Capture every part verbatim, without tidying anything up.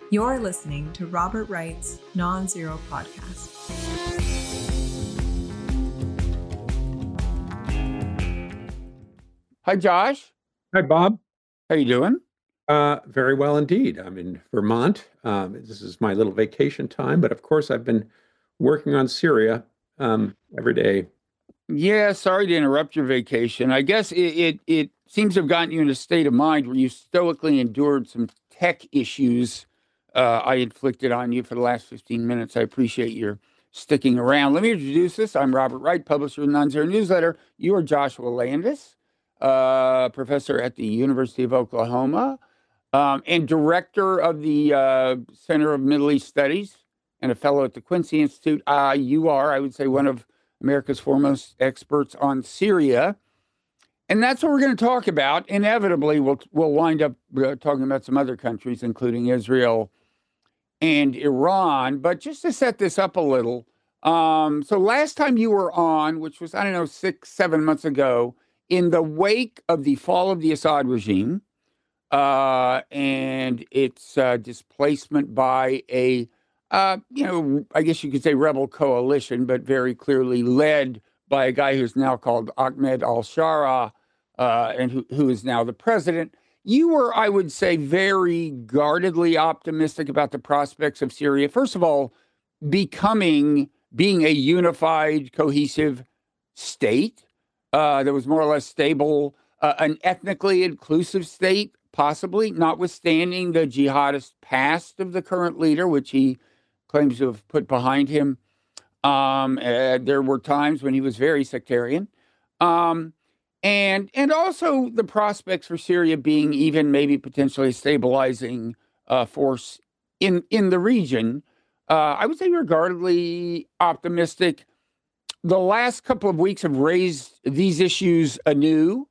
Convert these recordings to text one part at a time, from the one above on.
You're listening to Robert Wright's Non-Zero Podcast. Hi, Josh. Hi, Bob. How you doing? Uh, very well indeed. I'm in Vermont. Um, this is my little vacation time, but of course, I've been working on Syria um, every day. Yeah, sorry to interrupt your vacation. I guess it, it it seems to have gotten you in a state of mind where you stoically endured some tech issues uh, I inflicted on you for the last fifteen minutes. I appreciate your sticking around. Let me introduce this. I'm Robert Wright, publisher of the Non-Zero Newsletter. You are Joshua Landis, uh, professor at the University of Oklahoma, um, and director of the uh, Center of Middle East Studies and a fellow at the Quincy Institute. Uh, you are, I would say, one of America's foremost experts on Syria. And that's what we're going to talk about. Inevitably, we'll, we'll wind up uh, talking about some other countries, including Israel and Iran. But just to set this up a little, um, so last time you were on, which was, I don't know, six, seven months ago, in the wake of the fall of the Assad regime uh, and its uh, displacement by a Uh, you know, I guess you could say rebel coalition, but very clearly led by a guy who's now called Ahmed al-Shara, uh, and who, who is now the president. You were, I would say, very guardedly optimistic about the prospects of Syria. First of all, becoming, being a unified, cohesive state uh, that was more or less stable, uh, an ethnically inclusive state, possibly, notwithstanding the jihadist past of the current leader, which he claims to have put behind him. Um, uh, there were times when he was very sectarian. Um, and and also the prospects for Syria being even maybe potentially a stabilizing uh, force in, in the region. Uh, I would say we're guardedly optimistic. The last couple of weeks have raised these issues anew.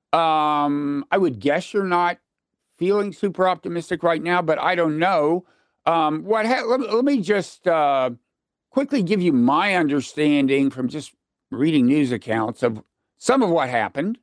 Um, I would guess you're not feeling super optimistic right now, but I don't know. Um, what ha- let, let me just uh, quickly give you my understanding from just reading news accounts of some of what happened.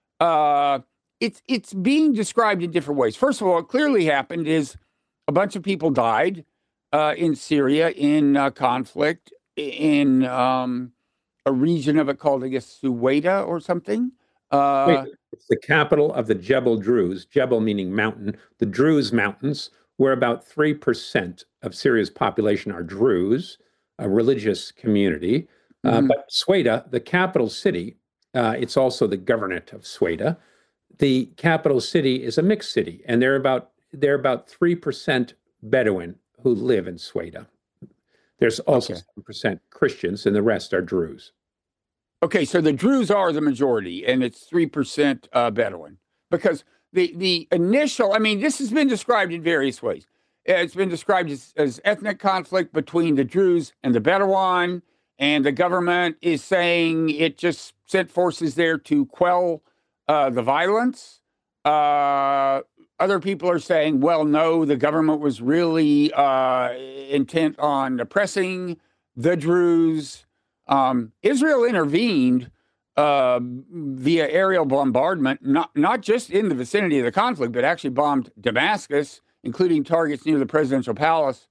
Uh, it's it's being described in different ways. First of all, what clearly happened is a bunch of people died uh, in Syria in uh, conflict in um, a region of it called, I guess, Suwaida or something. Wait, Uh, it's the capital of the Jebel Druze, Jebel meaning mountain, the Druze Mountains, where about three percent of Syria's population are Druze, a religious community. Uh, mhm. but Sweda, the capital city, uh, it's also the governorate of Sweda. The capital city is a mixed city, and there are about there are about three percent Bedouin who live in Sweda. There's also Okay. seven percent Christians, and the rest are Druze. Okay, so the Druze are the majority, and it's three percent uh, Bedouin. Because the the initial, I mean, this has been described in various ways. It's been described as, as ethnic conflict between the Druze and the Bedouin, and the government is saying it just sent forces there to quell uh, the violence. Uh, Other people are saying, well, no, the government was really uh, intent on oppressing the Druze. Um, Israel intervened uh, via aerial bombardment, not not just in the vicinity of the conflict, but actually bombed Damascus, including targets near the presidential palace.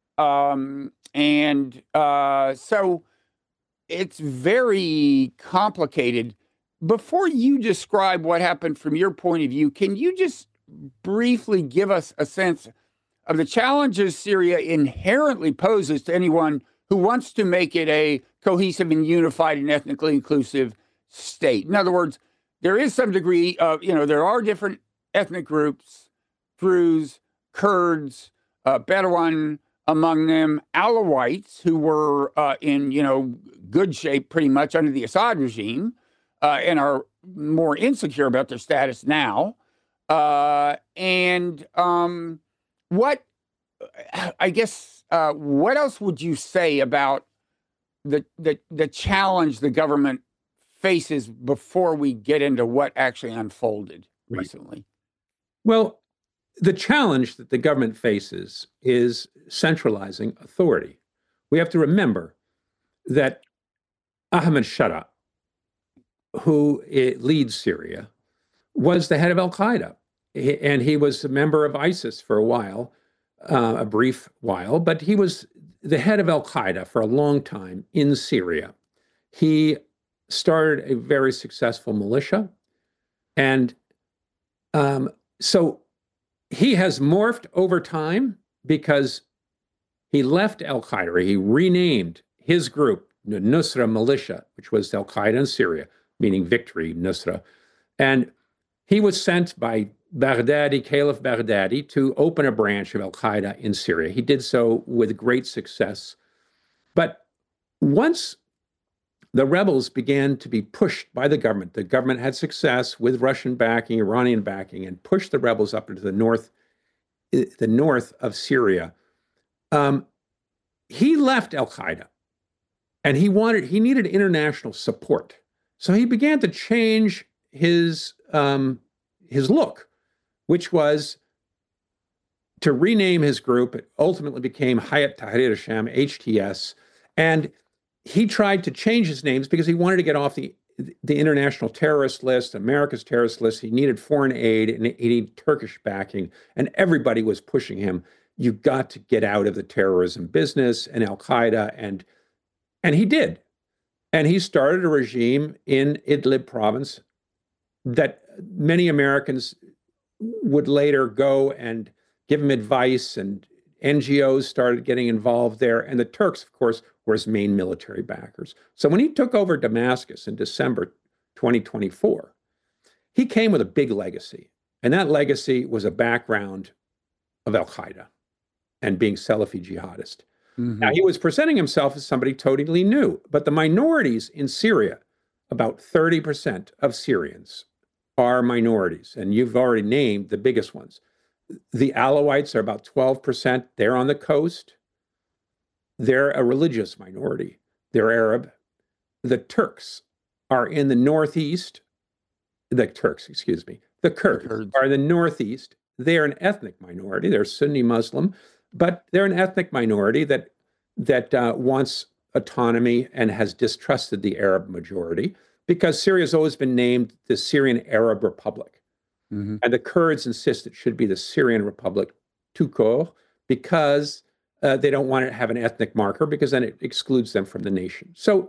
Um, and uh, so it's very complicated. Before you describe what happened from your point of view, can you just briefly give us a sense of the challenges Syria inherently poses to anyone who wants to make it a cohesive and unified and ethnically inclusive state? In other words, there is some degree of, you know, there are different ethnic groups, Druze, Kurds, uh, Bedouin among them, Alawites, who were uh, in, you know, good shape pretty much under the Assad regime uh, and are more insecure about their status now. Uh, and um, what, I guess, uh, what else would you say about the, the the challenge the government faces before we get into what actually unfolded Right. recently? Well, the challenge that the government faces is centralizing authority. We have to remember that Ahmed Shara, who eh, leads Syria, was the head of Al Qaeda, and he was a member of ISIS for a while. uh, a brief while, but he was the head of Al-Qaeda for a long time in Syria. He started a very successful militia. And um, so he has morphed over time because he left Al-Qaeda. He renamed his group, the Nusra Militia, which was Al-Qaeda in Syria, meaning victory, Nusra. And he was sent by Baghdadi, Caliph Baghdadi, to open a branch of Al-Qaeda in Syria. He did so with great success. But once the rebels began to be pushed by the government, the government had success with Russian backing, Iranian backing, and pushed the rebels up into the north, the north of Syria. Um, he left Al-Qaeda, and he wanted, he needed international support. So he began to change his um, his look, which was to rename his group. It ultimately became Hayat Tahrir al-Sham, H T S, and he tried to change his names because he wanted to get off the the international terrorist list, America's terrorist list. He needed foreign aid and he needed Turkish backing, and everybody was pushing him. You got to get out of the terrorism business and Al-Qaeda, and and he did. And he started a regime in Idlib province that many Americans would later go and give him advice, and N G Os started getting involved there. And the Turks, of course, were his main military backers. So when he took over Damascus in December twenty twenty-four, he came with a big legacy. And that legacy was a background of Al-Qaeda and being Salafi jihadist. Mm-hmm. Now, he was presenting himself as somebody totally new, but the minorities in Syria, about thirty percent of Syrians are minorities, and you've already named the biggest ones. The Alawites are about twelve percent. They're on the coast. They're a religious minority. They're Arab. The Turks are in the northeast. The Turks, excuse me. The Kurds, the Kurds. are in the northeast. They're an ethnic minority. They're Sunni Muslim, but they're an ethnic minority that that uh, wants autonomy and has distrusted the Arab majority because Syria has always been named the Syrian Arab Republic. Mm-hmm. And the Kurds insist it should be the Syrian Republic, tout court, because uh, they don't want to have an ethnic marker because then it excludes them from the nation. So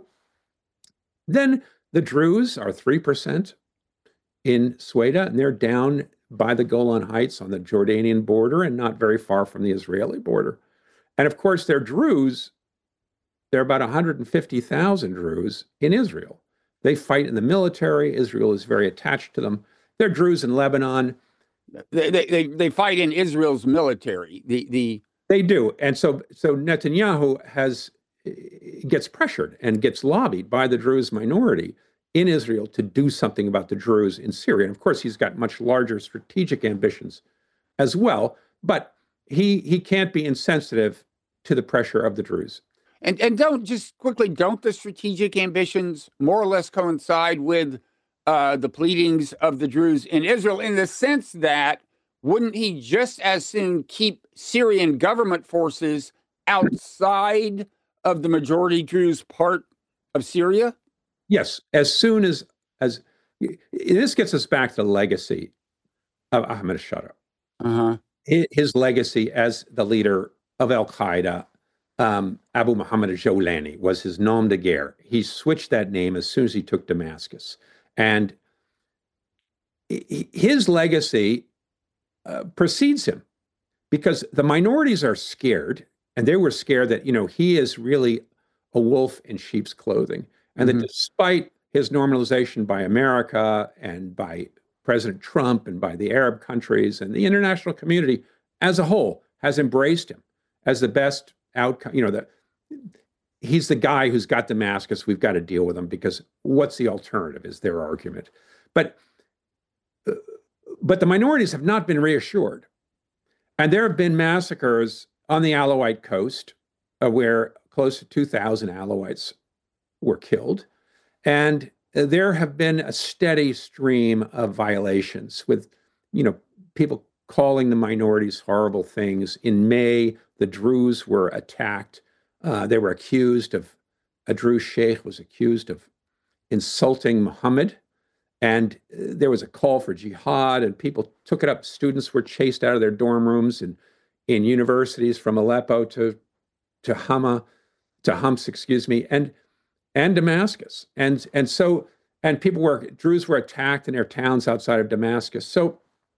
then the Druze are three percent in Sweda, and they're down by the Golan Heights on the Jordanian border and not very far from the Israeli border. And of course, they're Druze. There are about one hundred fifty thousand Druze in Israel. They fight in the military. Israel is very attached to them. They're Druze in Lebanon. They they they fight in Israel's military. The the they do, and so so Netanyahu has gets pressured and gets lobbied by the Druze minority in Israel to do something about the Druze in Syria. And of course, he's got much larger strategic ambitions as well. But he he can't be insensitive to the pressure of the Druze. And and don't just quickly don't the strategic ambitions more or less coincide with uh, the pleadings of the Druze in Israel, in the sense that wouldn't he just as soon keep Syrian government forces outside of the majority Druze part of Syria? Yes, as soon as as this gets us back to the legacy of Ahmed Shara. Uh-huh. His legacy as the leader of Al-Qaeda, um, Abu Muhammad al-Jawlani, was his nom de guerre. He switched that name as soon as he took Damascus. And his legacy uh, precedes him because the minorities are scared, and they were scared that, you know, he is really a wolf in sheep's clothing. And mm-hmm. that despite his normalization by America and by President Trump and by the Arab countries and the international community as a whole has embraced him as the best outcome. You know, that he's the guy who's got Damascus. We've got to deal with him because what's the alternative is their argument. But, uh, but the minorities have not been reassured. And there have been massacres on the Alawite coast uh, where close to two thousand Alawites were killed. And there have been a steady stream of violations with, you know, people calling the minorities horrible things. In May, the Druze were attacked. Uh, they were accused of, a Druze sheikh was accused of insulting Muhammad. And there was a call for jihad, and people took it up. Students were chased out of their dorm rooms in, in universities from Aleppo to to Hama, to Homs, excuse me, and and Damascus. And and so and people were Druze were attacked in their towns outside of Damascus. So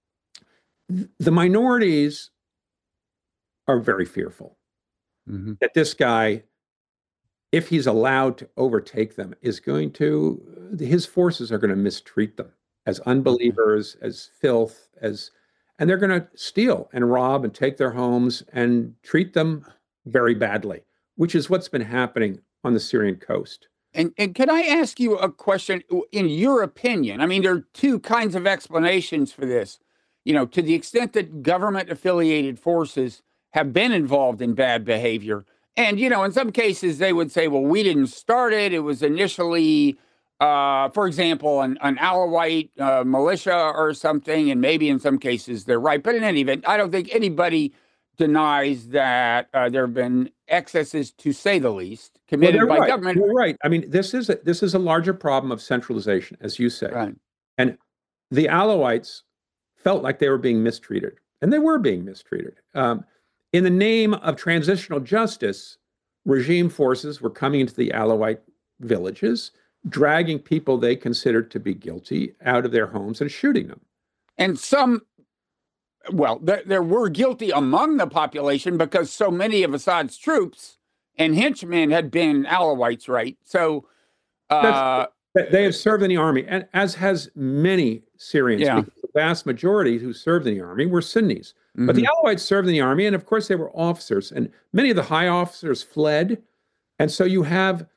the minorities are very fearful mm-hmm. that this guy, if he's allowed to overtake them, is going to, his forces are going to mistreat them as unbelievers, mm-hmm. as filth, as, and they're going to steal and rob and take their homes and treat them very badly, which is what's been happening on the Syrian coast. And, and can I ask you a question? In your opinion, I mean, there are two kinds of explanations for this. You know, to the extent that government-affiliated forces have been involved in bad behavior, and, you know, in some cases they would say, well, we didn't start it. It was initially, uh, for example, an, an Alawite uh, militia or something, and maybe in some cases they're right. But in any event, I don't think anybody denies that uh, there have been excesses, to say the least, committed well, by right. government. You're right. I mean, this is a, this is a larger problem of centralization, as you say. Right. And the Alawites felt like they were being mistreated, and they were being mistreated. Um, in the name of transitional justice, regime forces were coming into the Alawite villages, dragging people they considered to be guilty out of their homes and shooting them. And some, well, there, there were guilty among the population because so many of Assad's troops and henchmen had been Alawites, right? So uh, they have served in the army, and as has many Syrians. Yeah. The vast majority who served in the army were Sunnis. Mm-hmm. But the Alawites served in the army, and of course they were officers, and many of the high officers fled. And so you have,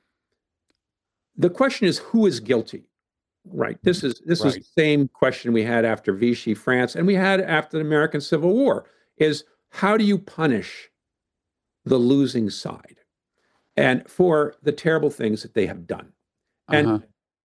the question is, who is guilty? Right. This is this right. is the same question we had after Vichy France, and we had after the American Civil War, is how do you punish the losing side and for the terrible things that they have done? And uh-huh.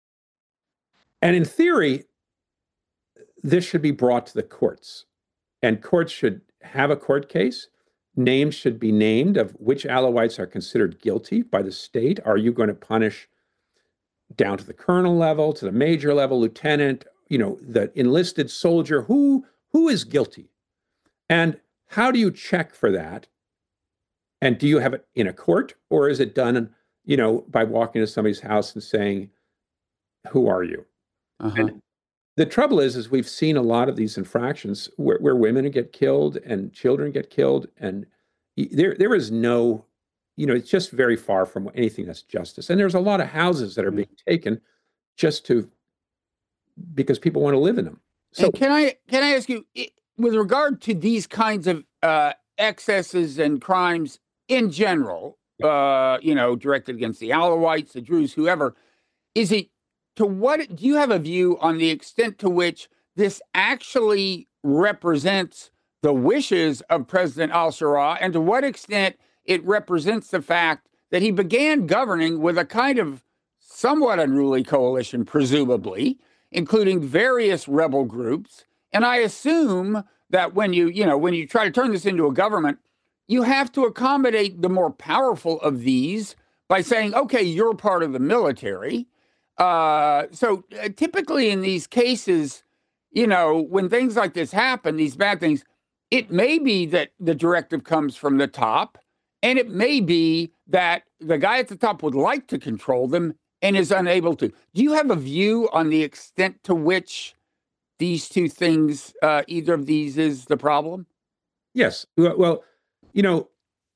and in theory, this should be brought to the courts, and courts should have a court case. Names should be named of which Alawites are considered guilty by the state. Are you going to punish down to the colonel level, to the major level, lieutenant, you know, the enlisted soldier? Who who is guilty? And how do you check for that? And do you have it in a court, or is it done, you know, by walking to somebody's house and saying, who are you? Uh-huh. And the trouble is, is we've seen a lot of these infractions where, where women get killed and children get killed, and there there is no, you know, it's just very far from anything that's justice. And there's a lot of houses that are being taken just to, because people want to live in them. So and can I can I ask you, with regard to these kinds of uh, excesses and crimes in general, uh, you know, directed against the Alawites, the Druze, whoever, is it, to what, do you have a view on the extent to which this actually represents the wishes of President al-Shara, and to what extent it represents the fact that he began governing with a kind of somewhat unruly coalition, presumably, including various rebel groups? And I assume that when you, you know, when you try to turn this into a government, you have to accommodate the more powerful of these by saying, okay, you're part of the military. Uh, so uh, typically in these cases, you know, when things like this happen, these bad things, it may be that the directive comes from the top, and it may be that the guy at the top would like to control them and is unable to. Do you have a view on the extent to which these two things, uh, either of these is the problem? Yes. Well, you know,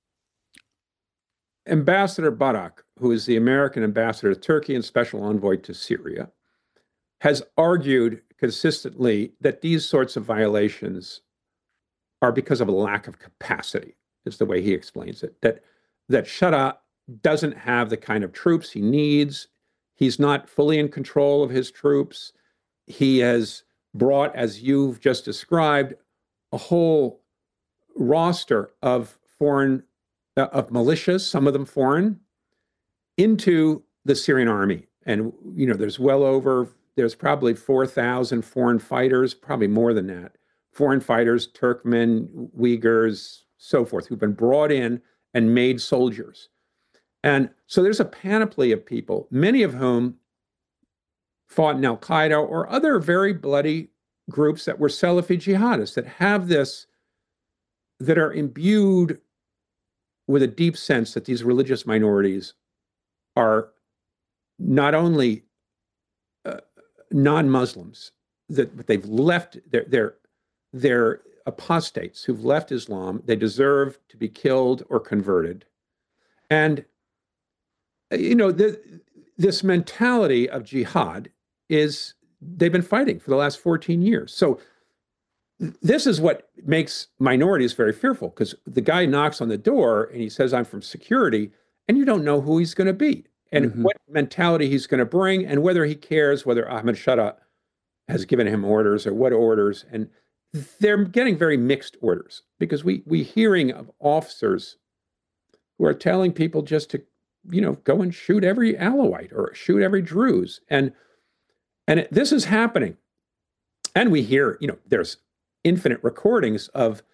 Ambassador Barak, who is the American ambassador to Turkey and special envoy to Syria, has argued consistently that these sorts of violations are because of a lack of capacity, is the way he explains it. That that Shara doesn't have the kind of troops he needs. He's not fully in control of his troops. He has brought, as you've just described, a whole roster of foreign uh, of militias, some of them foreign, into the Syrian army. And, you know, there's well over, there's probably four thousand foreign fighters, probably more than that, foreign fighters, Turkmen, Uyghurs, so forth, who've been brought in and made soldiers. And so there's a panoply of people, many of whom fought in Al-Qaeda or other very bloody groups that were Salafi jihadists that have this, that are imbued with a deep sense that these religious minorities are not only uh, non-Muslims, that but they've left, they're, they're, they're apostates who've left Islam. They deserve to be killed or converted. And, you know, the, this mentality of jihad is, they've been fighting for the last fourteen years. So this is what makes minorities very fearful, because the guy knocks on the door and he says, I'm from security, and you don't know who he's going to be and mm-hmm. what mentality he's going to bring, and whether he cares whether Ahmed Shara has given him orders or what orders. And they're getting very mixed orders, because we we hearing of officers who are telling people just to, you know, go and shoot every Alawite or shoot every Druze. And and it, this is happening. And we hear, you know, there's infinite recordings of,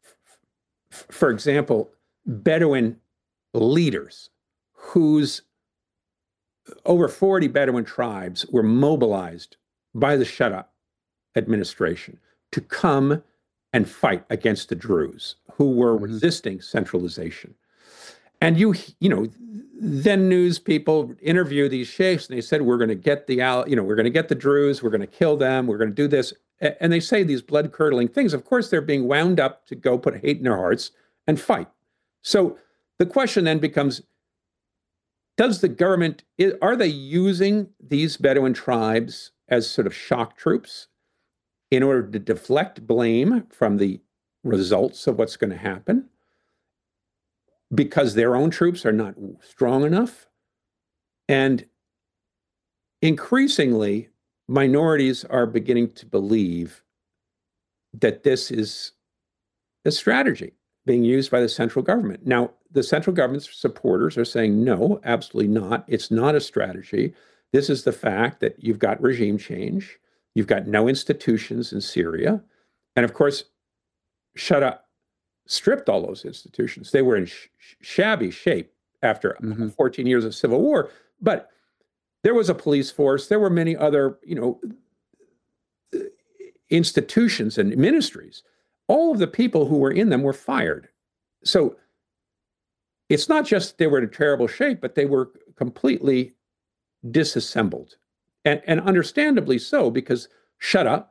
f- for example, Bedouin leaders whose over forty Bedouin tribes were mobilized by the Shara administration to come and fight against the Druze, who were mm-hmm. resisting centralization. And you, you know, then news people interview these sheikhs, and they said, we're going to get the, you know, we're going to get the Druze, we're going to kill them, we're going to do this. And they say these blood-curdling things. Of course, they're being wound up to go put hate in their hearts and fight. So the question then becomes, does the government, are they using these Bedouin tribes as sort of shock troops in order to deflect blame from the results of what's going to happen, because their own troops are not strong enough? And increasingly, minorities are beginning to believe that this is a strategy being used by the central government. Now, the central government's supporters are saying, no, absolutely not. It's not a strategy. This is the fact that you've got regime change. You've got no institutions in Syria. And of course, Shara stripped all those institutions. They were in sh- shabby shape after mm-hmm. fourteen years of civil war. But there was a police force. There were many other, you know, institutions and ministries. All of the people who were in them were fired. So it's not just they were in terrible shape, but they were completely disassembled. And, and understandably so, because Shara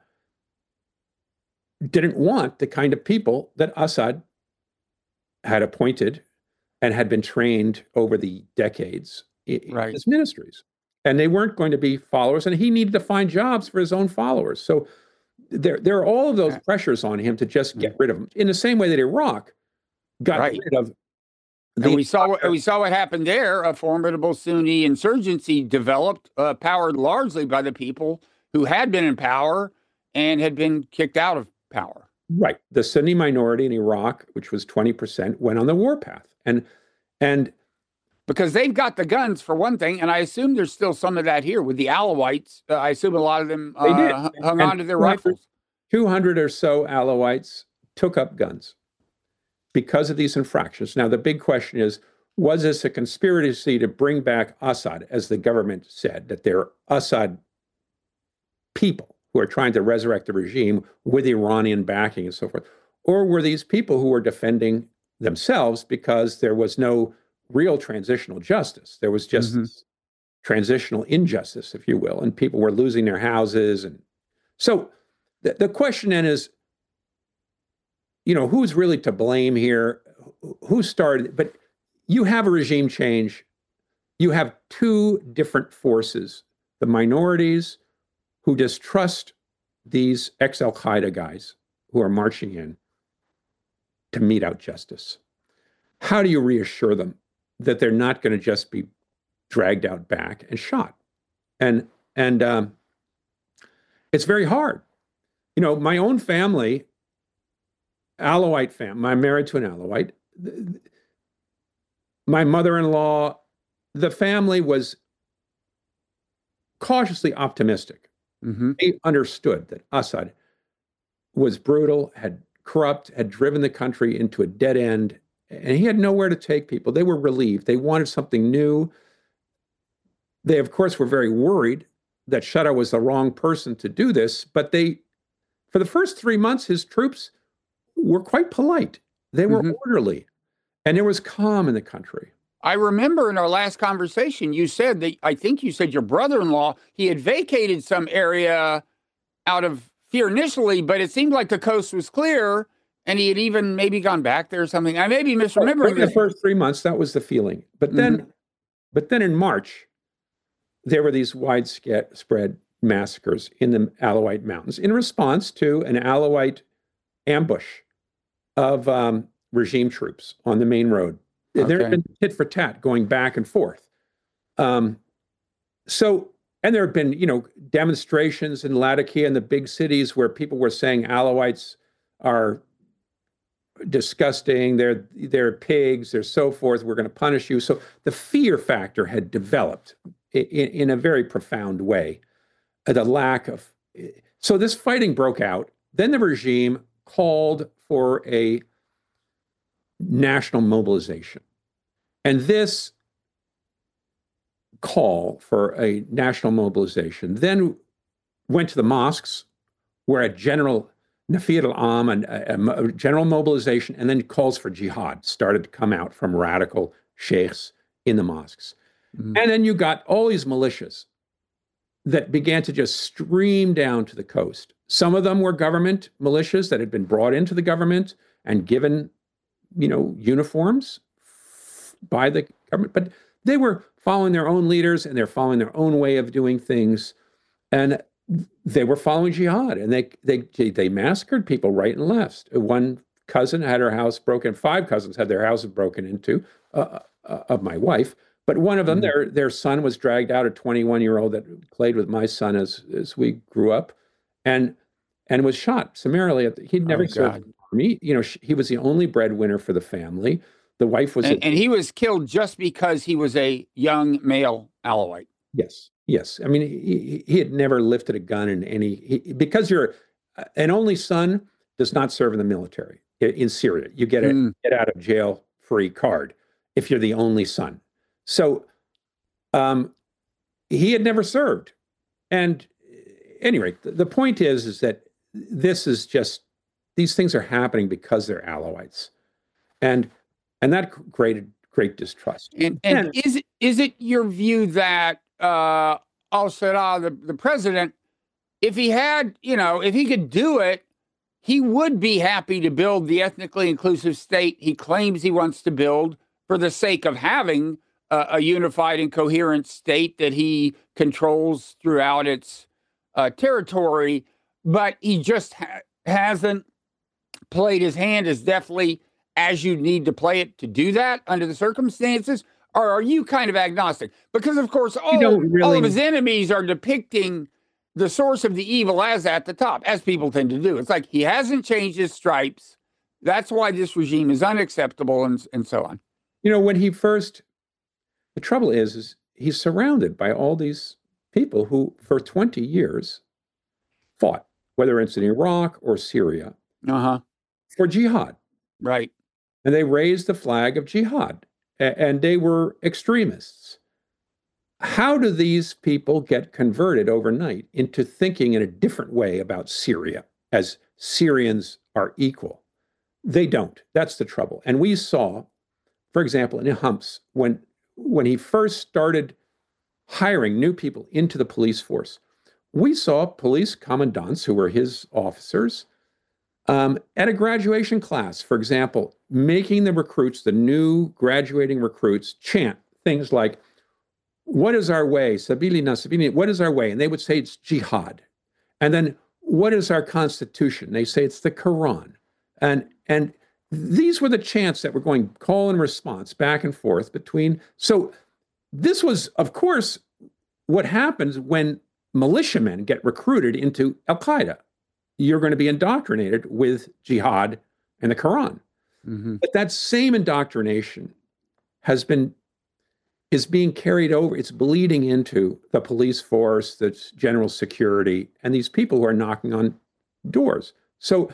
didn't want the kind of people that Assad had appointed and had been trained over the decades in right. his ministries. And they weren't going to be followers, and he needed to find jobs for his own followers. So there, there are all of those pressures on him to just get rid of them, in the same way that Iraq got right. rid of. The and we saw what we saw what happened there. A formidable Sunni insurgency developed, uh, powered largely by the people who had been in power and had been kicked out of power. Right. The Sunni minority in Iraq, which was twenty percent, went on the warpath. And and because they've got the guns, for one thing, and I assume there's still some of that here with the Alawites. Uh, I assume a lot of them uh, they did. hung and on to their rifles. two hundred or so Alawites took up guns because of these infractions. Now, the big question is, was this a conspiracy to bring back Assad, as the government said, that they're Assad people who are trying to resurrect the regime with Iranian backing and so forth? Or were these people who were defending themselves because there was no real transitional justice? There was just mm-hmm. transitional injustice, if you will, and people were losing their houses. And so the, the question then is, you know, who's really to blame here? Who started? But you have a regime change. You have two different forces, the minorities who distrust these ex-Al-Qaeda guys who are marching in to mete out justice. How do you reassure them that they're not going to just be dragged out back and shot? And and um, it's very hard. You know, my own family, Alawite family, I'm married to an Alawite. My mother-in-law, the family was cautiously optimistic. Mm-hmm. They understood that Assad was brutal, had corrupt, had driven the country into a dead end, and he had nowhere to take people. They were relieved. They wanted something new. They, of course, were very worried that Shara was the wrong person to do this, but they, for the first three months, his troops were quite polite. They were Mhm. orderly, and there was calm in the country. I remember in our last conversation, you said that I think you said your brother-in-law, he had vacated some area out of fear initially, but it seemed like the coast was clear and he had even maybe gone back there or something. I may be misremembering During the this. first three months, that was the feeling. But then, Mhm. but then in March, there were these widespread massacres in the Alawite Mountains in response to an Alawite ambush of um, regime troops on the main road. There had Okay. been tit for tat going back and forth. Um, so, and there have been, you know, demonstrations in Latakia and the big cities where people were saying Alawites are disgusting, they're they're pigs, they're so forth, we're going to punish you. So the fear factor had developed in, in a very profound way. The lack of so this fighting broke out. Then the regime called for a national mobilization. And this call for a national mobilization then went to the mosques where a general Nafir al-Am and a, a general mobilization and then calls for jihad started to come out from radical sheikhs in the mosques. Mhm. And then you got all these militias that began to just stream down to the coast. Some of them were government militias that had been brought into the government and given, you know, uniforms by the government, but they were following their own leaders and they're following their own way of doing things. And they were following jihad, and they they they massacred people right and left. One cousin had her house broken. Five cousins had their houses broken into uh, uh, of my wife. But one of them, Mhm. their their son was dragged out. A twenty-one year old that played with my son as as we grew up, and and was shot summarily. At the, he'd never Oh, served God. in the army. You know, she, he was the only breadwinner for the family. The wife was a And, and he was killed just because he was a young male Alawite. yes, yes. I mean, he, he had never lifted a gun in any, he, because you're an only son does not serve in the military in, in Syria. You get a Mm. get out of jail free card if you're the only son. So um, he had never served. And anyway, the, the point is, is that this is just, these things are happening because they're Alawites. And, and that created great distrust. And and And is it is it your view that uh, al-Sarraj, the, the president, if he had, you know, if he could do it, he would be happy to build the ethnically inclusive state he claims he wants to build for the sake of having a, a unified and coherent state that he controls throughout its uh, territory, but he just ha- hasn't played his hand as deftly as you need to play it to do that under the circumstances? Or are you kind of agnostic? Because, of course, you all, don't all of really, his enemies are depicting the source of the evil as at the top, as people tend to do. It's like he hasn't changed his stripes. That's why this regime is unacceptable, and, and so on. you know, when he first, the trouble is, is he's surrounded by all these people who, for twenty years, fought, whether it's in Iraq or Syria, Uh huh. for jihad. Right. And they raised the flag of jihad, and they were extremists. How do these people get converted overnight into thinking in a different way about Syria, as Syrians are equal? They don't. That's the trouble. And we saw, for example, in Humps, when when he first started hiring new people into the police force, we saw police commandants who were his officers um, at a graduation class, for example, making the recruits, the new graduating recruits, chant things like, "What is our way? Sabilina, Sabilina, what is our way?" And they would say it's jihad. And then, "What is our constitution?" They say it's the Quran. And and these were the chants that were going call and response back and forth between. So this was, of course, what happens when militiamen get recruited into Al Qaeda. You're going to be indoctrinated with jihad and the Quran. Mm-hmm. But that same indoctrination has been is being carried over. It's bleeding into the police force, that's general security, and these people who are knocking on doors. So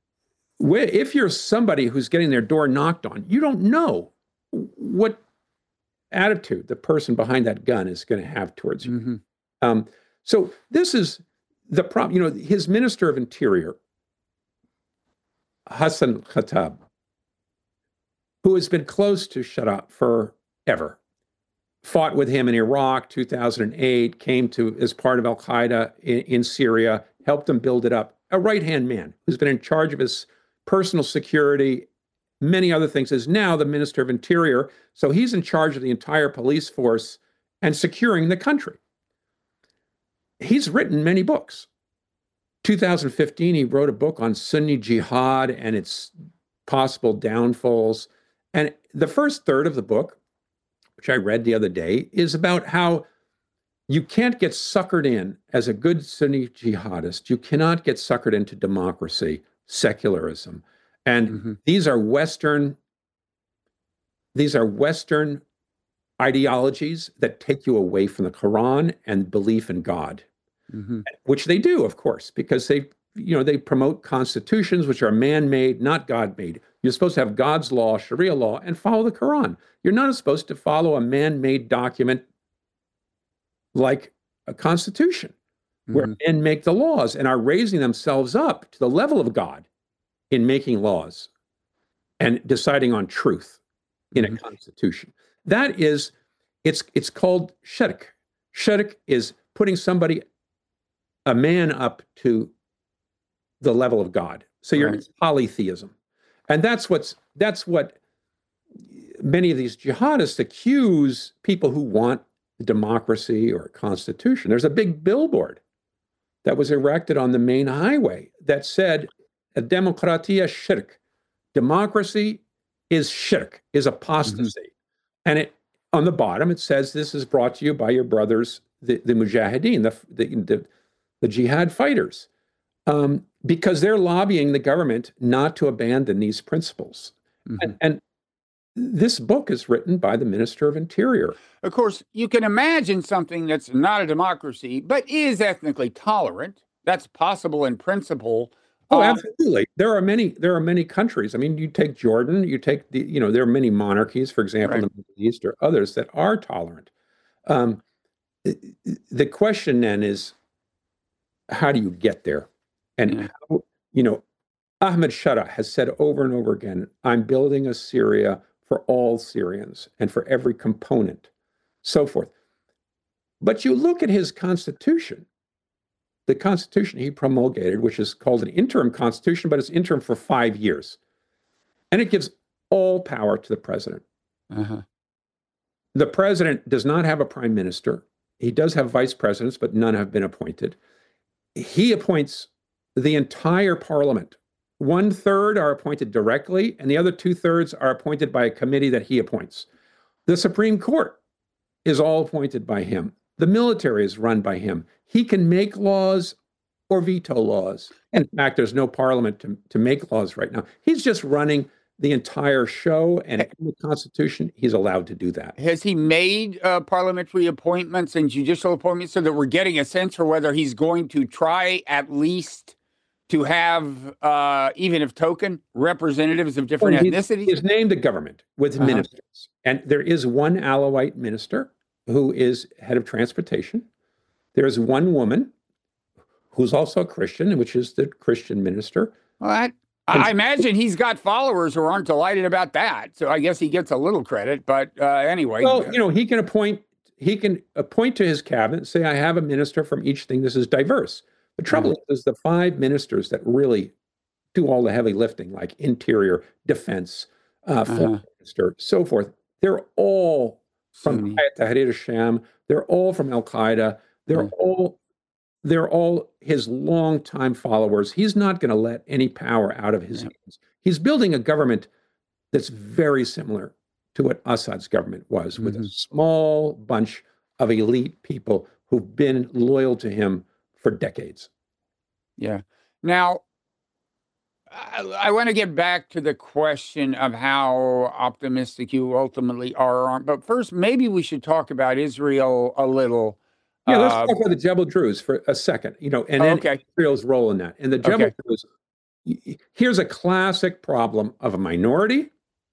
if you're somebody who's getting their door knocked on, you don't know what attitude the person behind that gun is going to have towards you. Mm-hmm. Um, so this is the problem. You know, his Minister of Interior, Hassan Khattab, who has been close to Shaddad forever, fought with him in Iraq, two thousand eight, came to as part of al-Qaeda in, in Syria, helped him build it up. A right-hand man who's been in charge of his personal security, many other things, is now the Minister of Interior. So he's in charge of the entire police force and securing the country. He's written many books. two thousand fifteen, he wrote a book on Sunni jihad and its possible downfalls. And the first third of the book, which I read the other day, is about how you can't get suckered in as a good Sunni jihadist. You cannot get suckered into democracy, secularism. And mm-hmm. these are Western, these are Western ideologies that take you away from the Quran and belief in God, mm-hmm. which they do, of course, because they, you know, they promote constitutions which are man-made, not God-made. You're supposed to have God's law, Sharia law, and follow the Quran. You're not supposed to follow a man-made document like a constitution, mm-hmm. where men make the laws and are raising themselves up to the level of God in making laws and deciding on truth in mm-hmm. a constitution. That is, it's it's called shirk. Shirk is putting somebody, a man, up to the level of God. So you're right. Polytheism. And that's what's that's what many of these jihadists accuse people who want democracy or a constitution. There's a big billboard that was erected on the main highway that said, "Demokratia shirk." Democracy is shirk, is apostasy. Mm-hmm. And it on the bottom it says, "This is brought to you by your brothers, the, the mujahideen, the, the, the, the jihad fighters." Um, because they're lobbying the government not to abandon these principles. Mm-hmm. And, and this book is written by the Minister of Interior. Of course, you can imagine something that's not a democracy, but is ethnically tolerant. That's possible in principle. Oh, um, absolutely. There are many. There are many countries. I mean, you take Jordan. You take the. You know, there are many monarchies, for example, right. in the Middle East or others that are tolerant. Um, the question then is, how do you get there? And, yeah. how, you know, Ahmed Shaddad has said over and over again, I'm building a Syria for all Syrians and for every component, so forth. But you look at his constitution, the constitution he promulgated, which is called an interim constitution, but it's interim for five years. And it gives all power to the president. Uh-huh. The president does not have a prime minister. He does have vice presidents, but none have been appointed. He appoints the entire parliament. One third are appointed directly, and the other two thirds are appointed by a committee that he appoints. The Supreme Court is all appointed by him. The military is run by him. He can make laws or veto laws. In fact, there's no parliament to, to make laws right now. He's just running the entire show, and in the Constitution, he's allowed to do that. Has he made uh, parliamentary appointments and judicial appointments so that we're getting a sense for whether he's going to try at least to have, uh, even if token, representatives of different well, ethnicities? He's named a government with uh-huh. ministers. And there is one Alawite minister who is head of transportation. There is one woman who's also a Christian, which is the Christian minister. Well, I, I imagine he's got followers who aren't delighted about that. So I guess he gets a little credit. But uh, anyway. Well, you know, he can appoint, he can appoint to his cabinet and say, I have a minister from each thing. This is diverse. The trouble mm-hmm. is the five ministers that really do all the heavy lifting, like Interior, Defense, uh, uh-huh. Foreign Minister, so forth. They're all from Tahrir al-Sham. They're all from Al-Qaeda. They're mm-hmm. all they're all his longtime followers. He's not going to let any power out of his yeah. hands. He's building a government that's very similar to what Assad's government was, mm-hmm. with a small bunch of elite people who've been loyal to him for decades. Yeah. Now, I, I want to get back to the question of how optimistic you ultimately are. On, but first, maybe we should talk about Israel a little. Yeah, let's uh, talk about the Jebel Druze for a second, you know, and then okay. Israel's role in that. And the Jebel okay. Druze, here's a classic problem of a minority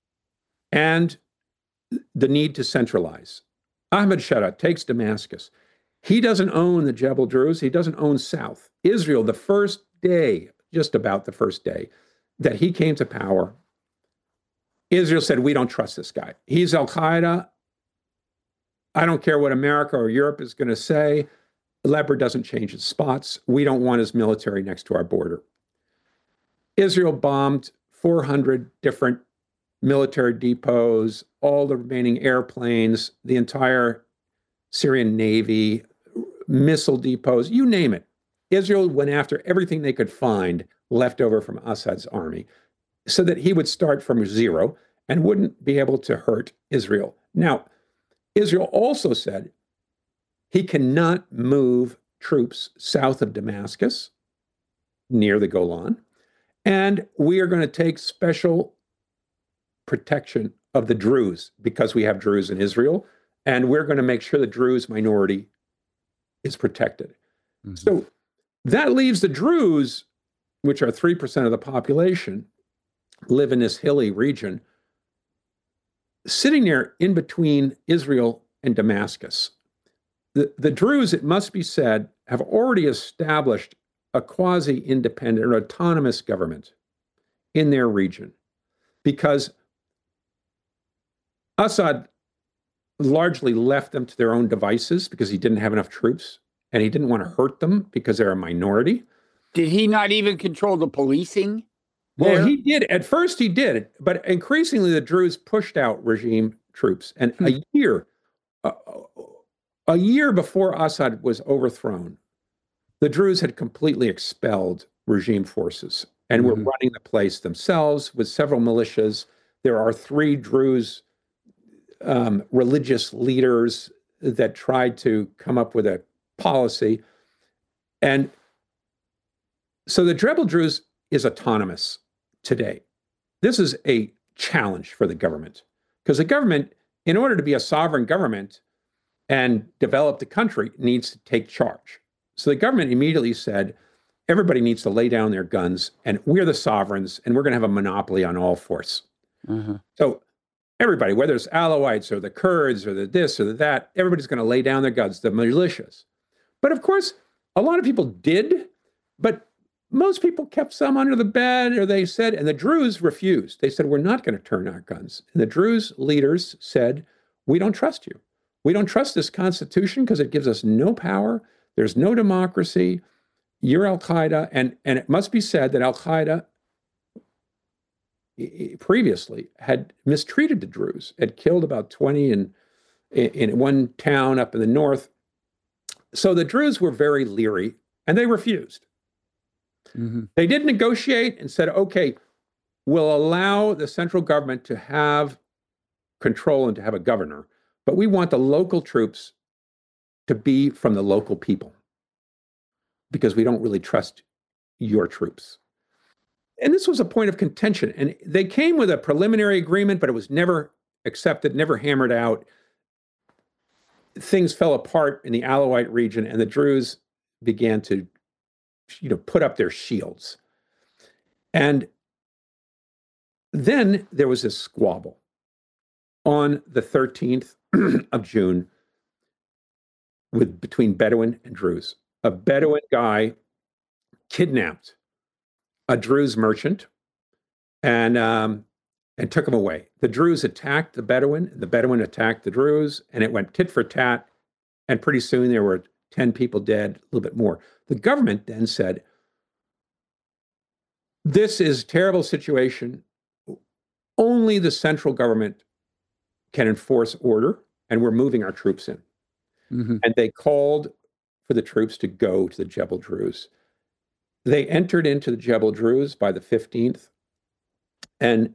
and the need to centralize. Ahmed Shaddad takes Damascus. He doesn't own the Jebel Druze. He doesn't own South. Israel, the first day, just about the first day that he came to power, Israel said, we don't trust this guy. He's Al-Qaeda. I don't care what America or Europe is going to say. Leopard doesn't change its spots. We don't want his military next to our border. Israel bombed four hundred different military depots, all the remaining airplanes, the entire Syrian Navy, missile depots, you name it. Israel went after everything they could find left over from Assad's army so that he would start from zero and wouldn't be able to hurt Israel. Now, Israel also said he cannot move troops south of Damascus, near the Golan, and we are going to take special protection of the Druze because we have Druze in Israel, and we're going to make sure the Druze minority is protected. Mm-hmm. So that leaves the Druze, which are three percent of the population, live in this hilly region, sitting there in between Israel and Damascus. The, the Druze, it must be said, have already established a quasi-independent or autonomous government in their region because Assad largely left them to their own devices because he didn't have enough troops and he didn't want to hurt them because they're a minority. Did he not even control the policing? Well, there? he did. At first he did, but increasingly the Druze pushed out regime troops. And hmm. a year, uh, a year before Assad was overthrown, the Druze had completely expelled regime forces and mm-hmm. were running the place themselves with several militias. There are three Druze um, religious leaders that tried to come up with a policy. And so the Jebel Druze is autonomous today. This is a challenge for the government because the government, in order to be a sovereign government and develop the country, needs to take charge. So the government immediately said, everybody needs to lay down their guns and we're the sovereigns and we're going to have a monopoly on all force. Mm-hmm. So everybody, whether it's Alawites or the Kurds or the this or the that, everybody's going to lay down their guns, the militias. But of course, a lot of people did, but most people kept some under the bed, or they said, and the Druze refused. They said, we're not going to turn our guns. And the Druze leaders said, we don't trust you. We don't trust this constitution because it gives us no power. There's no democracy. You're Al-Qaeda. And, and it must be said that Al-Qaeda previously had mistreated the Druze, had killed about twenty in, in one town up in the north. So the Druze were very leery, and they refused. Mm-hmm. They did negotiate and said, okay, we'll allow the central government to have control and to have a governor, but we want the local troops to be from the local people because we don't really trust your troops. And this was a point of contention. And they came with a preliminary agreement, but it was never accepted, never hammered out. Things fell apart in the Alawite region, and the Druze began to you know, put up their shields. And then there was this squabble on the thirteenth of June with between Bedouin and Druze. A Bedouin guy kidnapped a Druze merchant and um, and took him away. The Druze attacked the Bedouin, the Bedouin attacked the Druze, and it went tit for tat. And pretty soon there were ten people dead, a little bit more. The government then said, this is a terrible situation. Only the central government can enforce order, and we're moving our troops in. Mm-hmm. And they called for the troops to go to the Jebel Druze. They entered into the Jebel Druze by the fifteenth, and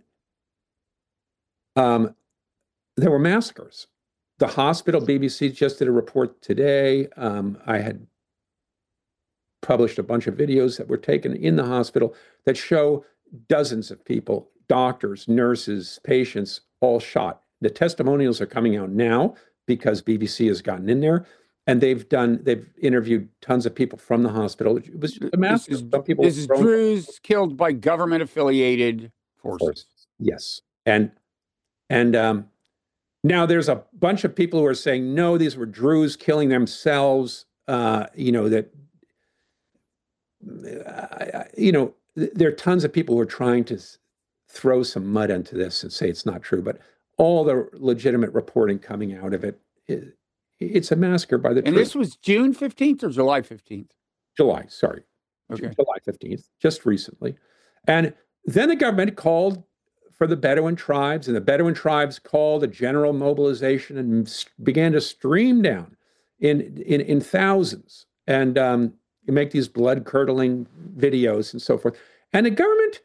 um, there were massacres. The hospital, B B C just did a report today. Um, I had published a bunch of videos that were taken in the hospital that show dozens of people, doctors, nurses, patients, all shot. The testimonials are coming out now because B B C has gotten in there, and they've done, they've interviewed tons of people from the hospital. It was a massive. This is, Some people this is Druze killed by government-affiliated forces. forces. Yes, and and um, now there's a bunch of people who are saying no, these were Druze killing themselves. Uh, you know that. Uh, you know, there are tons of people who are trying to throw some mud into this and say it's not true, but all the legitimate reporting coming out of it, it it's a massacre by the And troops. this was June fifteenth or July fifteenth? July, sorry. Okay. July fifteenth, just recently. And then the government called for the Bedouin tribes, and the Bedouin tribes called a general mobilization and s- began to stream down in in, in thousands and um, make these blood-curdling videos and so forth. And the government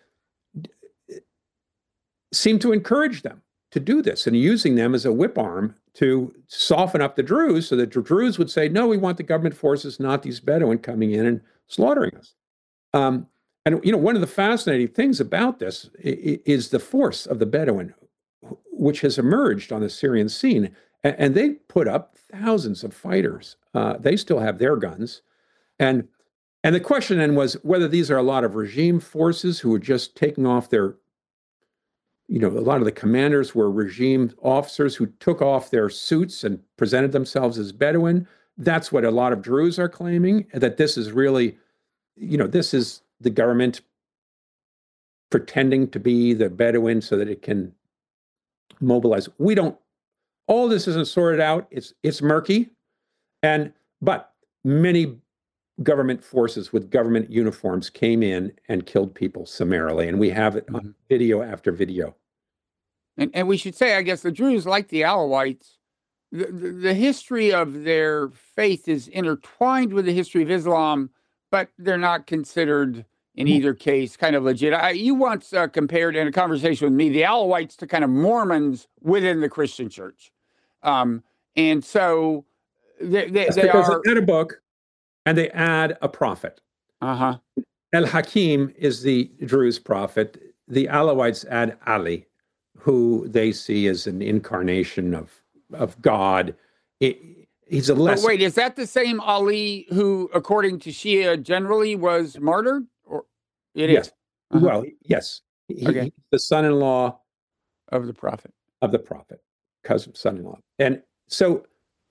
seemed to encourage them to do this and using them as a whip arm to soften up the Druze so that the Druze would say, no, we want the government forces, not these Bedouin coming in and slaughtering us. Um, and, you know, one of the fascinating things about this is the force of the Bedouin, which has emerged on the Syrian scene. And they put up thousands of fighters. Uh, they still have their guns. And, and the question then was whether these are a lot of regime forces who are just taking off their, you know, a lot of the commanders were regime officers who took off their suits and presented themselves as Bedouin. That's what a lot of Druze are claiming, that this is really, you know, this is the government pretending to be the Bedouin so that it can mobilize. We don't, all this isn't sorted out. It's it's murky. And, but many government forces with government uniforms came in and killed people summarily. And we have it on Mhm. video after video. And, and we should say, I guess, the Druze, like the Alawites, the, the, the history of their faith is intertwined with the history of Islam, but they're not considered, in either case, kind of legit. I, you once uh, compared in a conversation with me the Alawites to kind of Mormons within the Christian church. Um, and so they, they, That's they because are. they add a book and they add a prophet. Uh-huh. El Hakim is the Druze prophet. The Alawites add Ali, who they see as an incarnation of, of God. It, he's a But less. wait, is that the same Ali who, according to Shia, generally was martyred? Or it Yes. is? Uh-huh. Well, yes. He, Okay. He's the son-in-law Of the prophet. of the prophet, cousin, son-in-law. And so,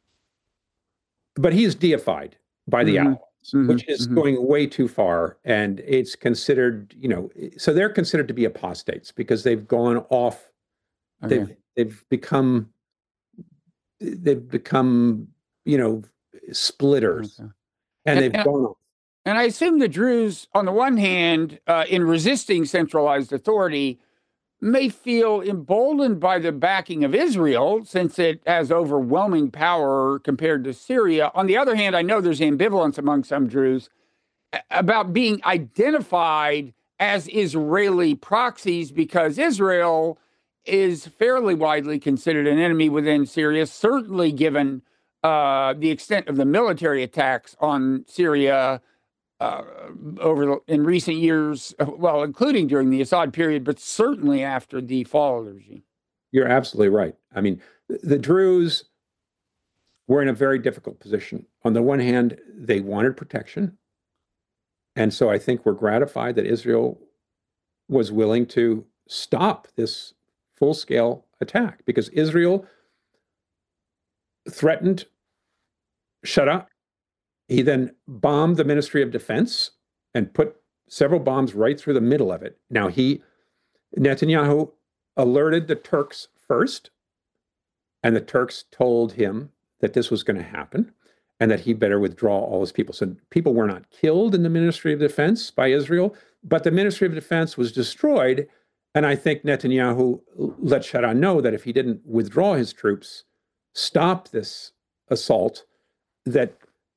but he's deified by the Mhm, Alawites, mhm, which is mhm. going way too far. And it's considered, you know, so they're considered to be apostates because they've gone off, Okay. they've, they've become, they've become, you know, splitters. Okay. And And, they've and, gone off. and I assume the Druze, on the one hand, uh, in resisting centralized authority, may feel emboldened by the backing of Israel, since it has overwhelming power compared to Syria. On the other hand, I know there's ambivalence among some Druze about being identified as Israeli proxies because Israel is fairly widely considered an enemy within Syria, certainly given uh, the extent of the military attacks on Syria uh, over the, in recent years, well, including during the Assad period, but certainly after the fall of the regime. You're absolutely right. I mean, the, the Druze were in a very difficult position. On the one hand, they wanted protection. And so I think we're gratified that Israel was willing to stop this full-scale attack because Israel threatened Shara. He then bombed the Ministry of Defense and put several bombs right through the middle of it. Now, he, Netanyahu, alerted the Turks first, and the Turks told him that this was going to happen and that he better withdraw all his people. So people were not killed in the Ministry of Defense by Israel, but the Ministry of Defense was destroyed. And I think Netanyahu let Shara know that if he didn't withdraw his troops, stop this assault, that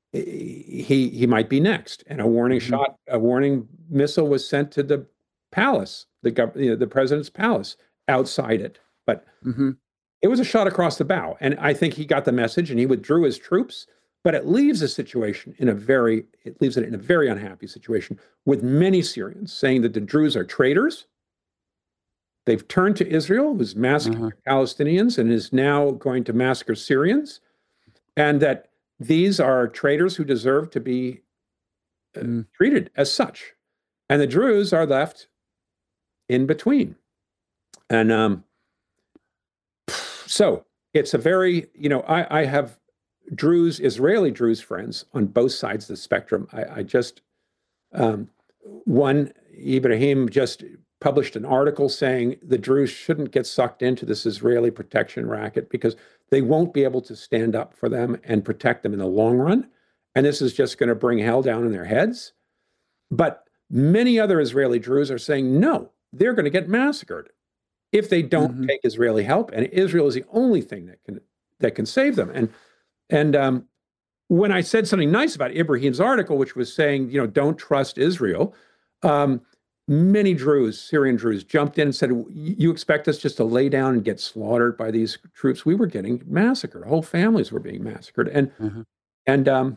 he he might be next. And a warning Mhm. shot, a warning missile was sent to the palace, the gov- you know, the president's palace outside it. But Mhm. it was a shot across the bow. And I think he got the message and he withdrew his troops. But it leaves the situation in a very, it leaves it in a very unhappy situation with many Syrians saying that the Druze are traitors. They've turned to Israel, who's massacring Uh-huh. Palestinians and is now going to massacre Syrians, and that these are traitors who deserve to be uh, Mm. treated as such. And the Druze are left in between. And um, so it's a very, you know, I, I have Druze, Israeli Druze friends on both sides of the spectrum. I, I just, um, one, Ibrahim just published an article saying the Druze shouldn't get sucked into this Israeli protection racket because they won't be able to stand up for them and protect them in the long run. And this is just going to bring hell down in their heads. But many other Israeli Druze are saying, no, they're going to get massacred if they don't mm-hmm. take Israeli help. And Israel is the only thing that can that can save them. And and um, when I said something nice about Ibrahim's article, which was saying, you know, don't trust Israel, um, many Druze, Syrian Druze, jumped in and said, you expect us just to lay down and get slaughtered by these troops? We were getting massacred. Whole families were being massacred. And mm-hmm. and um,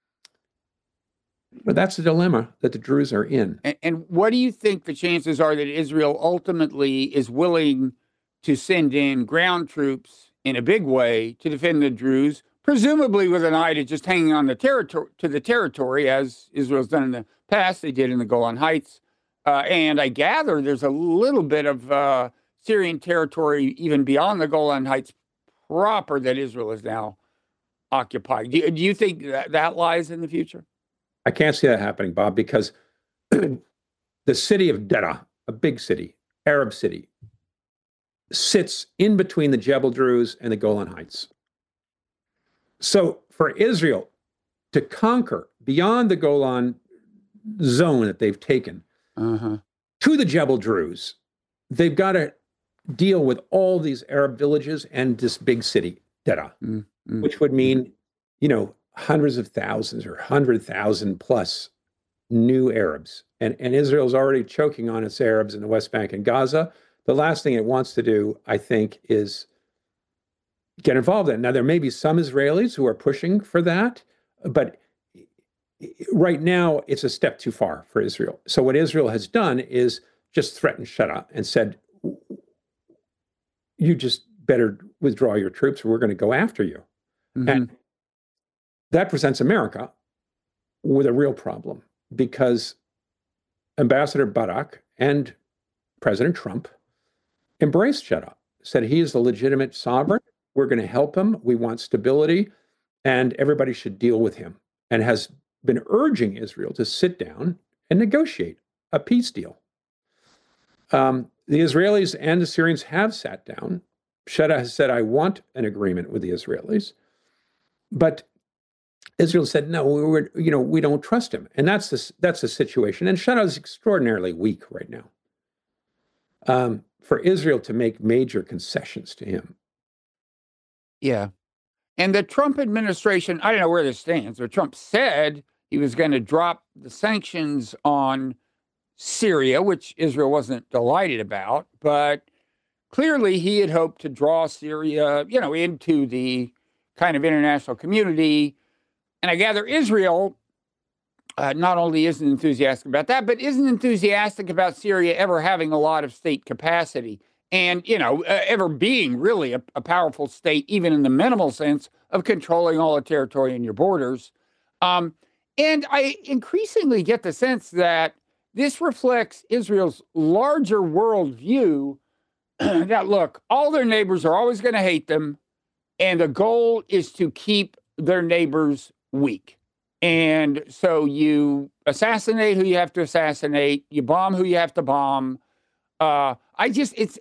but that's the dilemma that the Druze are in. And, and what do you think the chances are that Israel ultimately is willing to send in ground troops in a big way to defend the Druze, presumably with an eye to just hanging on the territory to the territory, as Israel's done in the past? They did in the Golan Heights. Uh, and I gather there's a little bit of uh, Syrian territory even beyond the Golan Heights proper that Israel is now occupying. Do, do you think that, that lies in the future? I can't see that happening, Bob, because the city of Deraa, a big city, Arab city, sits in between the Jebel Druze and the Golan Heights. So for Israel to conquer beyond the Golan zone that they've taken uh-huh. to the Jebel Druze, they've got to deal with all these Arab villages and this big city, Deraa, mm-hmm. which would mean, you know, hundreds of thousands or one hundred thousand plus new Arabs. And, and Israel's already choking on its Arabs in the West Bank and Gaza. The last thing it wants to do, I think, is get involved in it. Now, there may be some Israelis who are pushing for that, but right now it's a step too far for Israel. So what Israel has done is just threatened Shaddai and said, you just better withdraw your troops or we're going to go after you. Mm-hmm. And that presents America with a real problem because Ambassador Barak and President Trump embraced Shaddai, said he is the legitimate sovereign. We're going to help him. We want stability, and everybody should deal with him, and has been urging Israel to sit down and negotiate a peace deal. Um, the Israelis and the Syrians have sat down. Shaddai has said, I want an agreement with the Israelis, but Israel said, no, we were, you know, we don't trust him. And that's the, that's the situation. And Shaddai is extraordinarily weak right now. Um, for Israel to make major concessions to him. Yeah. And the Trump administration, I don't know where this stands, but Trump said he was going to drop the sanctions on Syria, which Israel wasn't delighted about. But clearly he had hoped to draw Syria, you know, into the kind of international community. And I gather Israel uh, not only isn't enthusiastic about that, but isn't enthusiastic about Syria ever having a lot of state capacity and, you know, uh, ever being really a, a powerful state, even in the minimal sense of controlling all the territory in your borders. Um, and I increasingly get the sense that this reflects Israel's larger worldview that, look, all their neighbors are always going to hate them. And the goal is to keep their neighbors weak. And so you assassinate who you have to assassinate, you bomb who you have to bomb. Uh, I just, it's,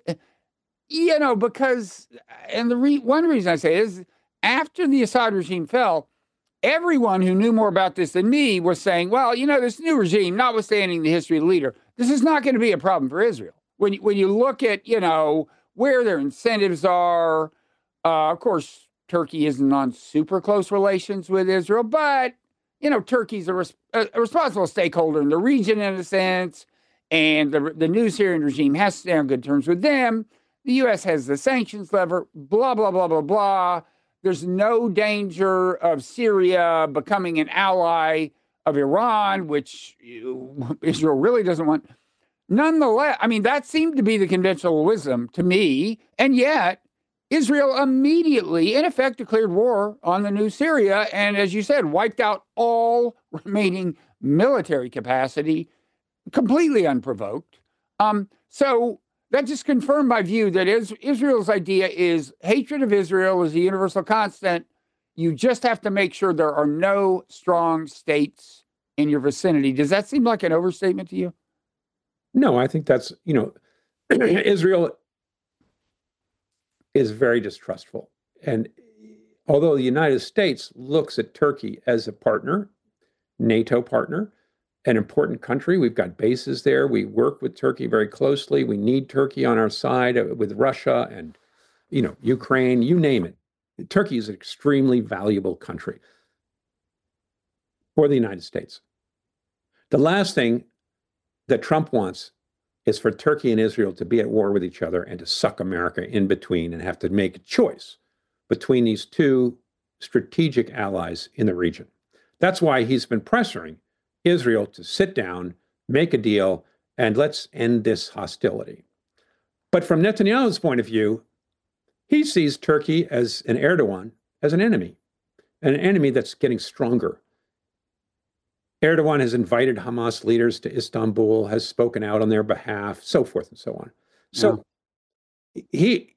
you know, because, and the re- one reason I say is after the Assad regime fell, everyone who knew more about this than me was saying, well, you know, this new regime, notwithstanding the history of the leader, this is not going to be a problem for Israel. When, when you look at, you know, where their incentives are, uh, of course, Turkey isn't on super close relations with Israel, but, you know, Turkey's a, res- a responsible stakeholder in the region in a sense, and the, the new Syrian regime has to stay on good terms with them. The U S has the sanctions lever, blah, blah, blah, blah, blah. There's no danger of Syria becoming an ally of Iran, which Israel really doesn't want. Nonetheless, I mean, that seemed to be the conventional wisdom to me, and yet Israel immediately, in effect, declared war on the new Syria, and as you said, wiped out all remaining military capacity, completely unprovoked. Um, so that just confirmed my view that is, Israel's idea is hatred of Israel is a universal constant. You just have to make sure there are no strong states in your vicinity. Does that seem like an overstatement to you? No, I think that's, you know, Israel is very distrustful. And although the United States looks at Turkey as a partner, NATO partner, an important country, we've got bases there. We work with Turkey very closely. We need Turkey on our side uh, with Russia and, you know, Ukraine, you name it. Turkey is an extremely valuable country for the United States. The last thing that Trump wants is for Turkey and Israel to be at war with each other and to suck America in between and have to make a choice between these two strategic allies in the region. That's why he's been pressuring Israel to sit down, make a deal, and let's end this hostility. But from Netanyahu's point of view, he sees Turkey as an Erdogan, as an enemy, an enemy that's getting stronger. Erdogan has invited Hamas leaders to Istanbul, has spoken out on their behalf, so forth and so on. So yeah. he,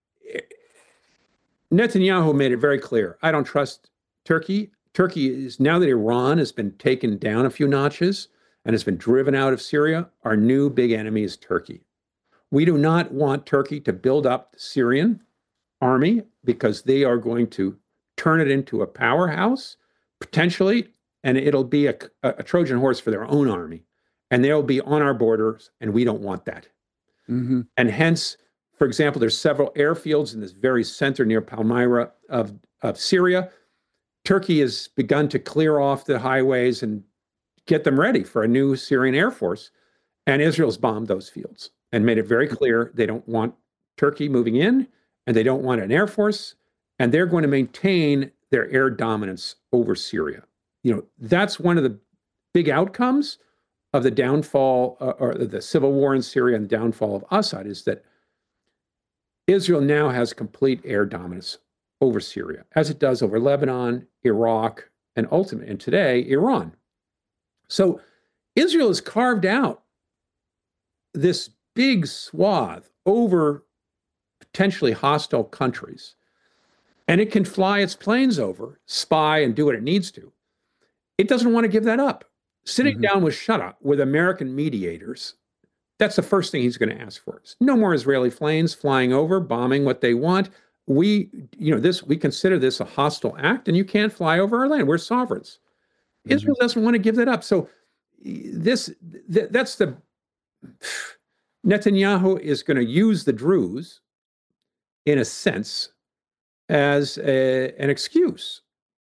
Netanyahu made it very clear, I don't trust Turkey. Turkey is, now that Iran has been taken down a few notches and has been driven out of Syria, our new big enemy is Turkey. We do not want Turkey to build up the Syrian army because they are going to turn it into a powerhouse, potentially, and it'll be a, a Trojan horse for their own army. And they'll be on our borders, and we don't want that. Mm-hmm. And hence, for example, there's several airfields in this very center near Palmyra of, of Syria. Turkey has begun to clear off the highways and get them ready for a new Syrian air force. And Israel's bombed those fields and made it very clear they don't want Turkey moving in, and they don't want an air force, and they're going to maintain their air dominance over Syria. You know, that's one of the big outcomes of the downfall uh, or the civil war in Syria and the downfall of Assad is that Israel now has complete air dominance over Syria, as it does over Lebanon, Iraq, and ultimately, and today, Iran. So Israel has carved out this big swath over potentially hostile countries, and it can fly its planes over, spy, and do what it needs to. It doesn't want to give that up. Sitting mm-hmm. down with Shara, with American mediators, that's the first thing he's going to ask for. No more Israeli planes flying over, bombing what they want. We, you know, this we consider this a hostile act, and you can't fly over our land. We're sovereigns. Mm-hmm. Israel doesn't want to give that up. So this, th- that's the Netanyahu is going to use the Druze, in a sense, as a, an excuse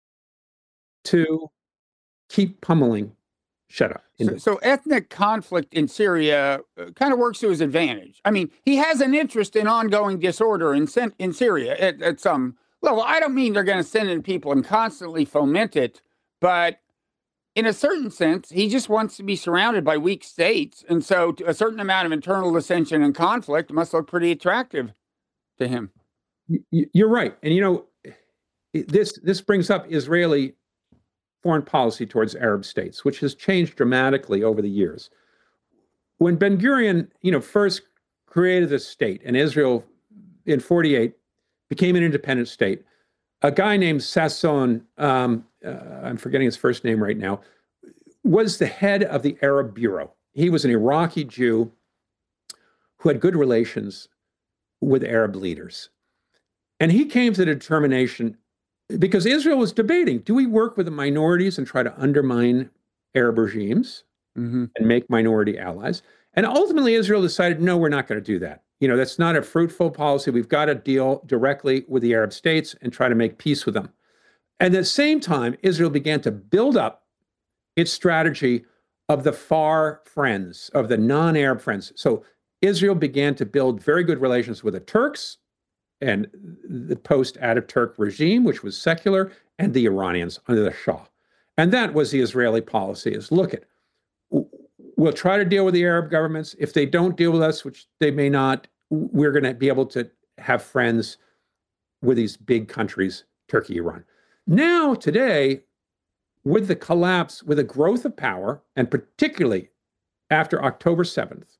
to keep pummeling Shara. So, so ethnic conflict in Syria uh, kind of works to his advantage. I mean, he has an interest in ongoing disorder in, in Syria at, at some level. I don't mean they're going to send in people and constantly foment it, but in a certain sense, he just wants to be surrounded by weak states. And so a certain amount of internal dissension and conflict must look pretty attractive to him. You're right. And, you know, this this brings up Israeli foreign policy towards Arab states, which has changed dramatically over the years. When Ben-Gurion, you know, first created this state, and Israel in forty-eight became an independent state, a guy named Sasson, um, uh, I'm forgetting his first name right now, was the head of the Arab Bureau. He was an Iraqi Jew who had good relations with Arab leaders. And he came to the determination, because Israel was debating, do we work with the minorities and try to undermine Arab regimes mm-hmm. and make minority allies? And ultimately, Israel decided, no, we're not going to do that. You know, that's not a fruitful policy. We've got to deal directly with the Arab states and try to make peace with them. And at the same time, Israel began to build up its strategy of the far friends, of the non-Arab friends. So Israel began to build very good relations with the Turks and the post-Ataturk regime, which was secular, and the Iranians under the Shah. And that was the Israeli policy, is look at, we'll try to deal with the Arab governments. If they don't deal with us, which they may not, we're going to be able to have friends with these big countries, Turkey, Iran. Now, today, with the collapse, with the growth of power, and particularly after October seventh,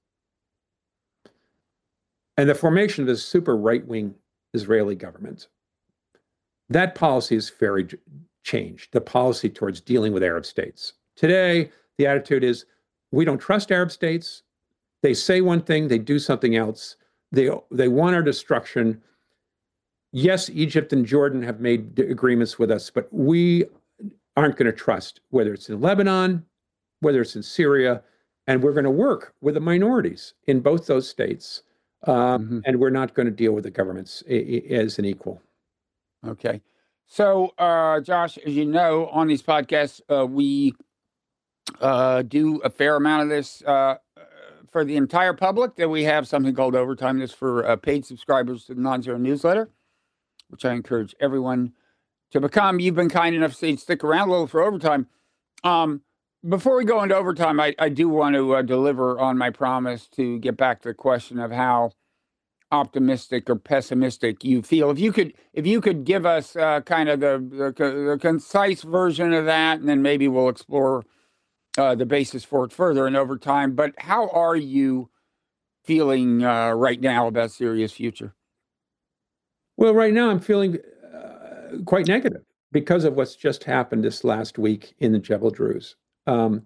and the formation of this super right-wing Israeli government, that policy is very changed, the policy towards dealing with Arab states. Today, the attitude is, we don't trust Arab states. They say one thing, they do something else. They they want our destruction. Yes, Egypt and Jordan have made d- agreements with us, but we aren't going to trust, whether it's in Lebanon, whether it's in Syria, and we're going to work with the minorities in both those states, um, Mhm. and we're not going to deal with the governments i- i- as an equal. Okay. So, uh, Josh, as you know, on these podcasts, uh, we uh, do a fair amount of this uh, for the entire public. That we have something called overtime. This for uh, paid subscribers to the Non-Zero newsletter, which I encourage everyone to become. You've been kind enough to stick around a little for overtime. Um, before we go into overtime, I, I do want to uh, deliver on my promise to get back to the question of how optimistic or pessimistic you feel. If you could, if you could give us uh, kind of the, the the concise version of that, and then maybe we'll explore uh, the basis for it further in overtime. But how are you feeling uh, right now about Syria's future? Well, right now I'm feeling uh, quite negative because of what's just happened this last week in the Jebel Druze. Um,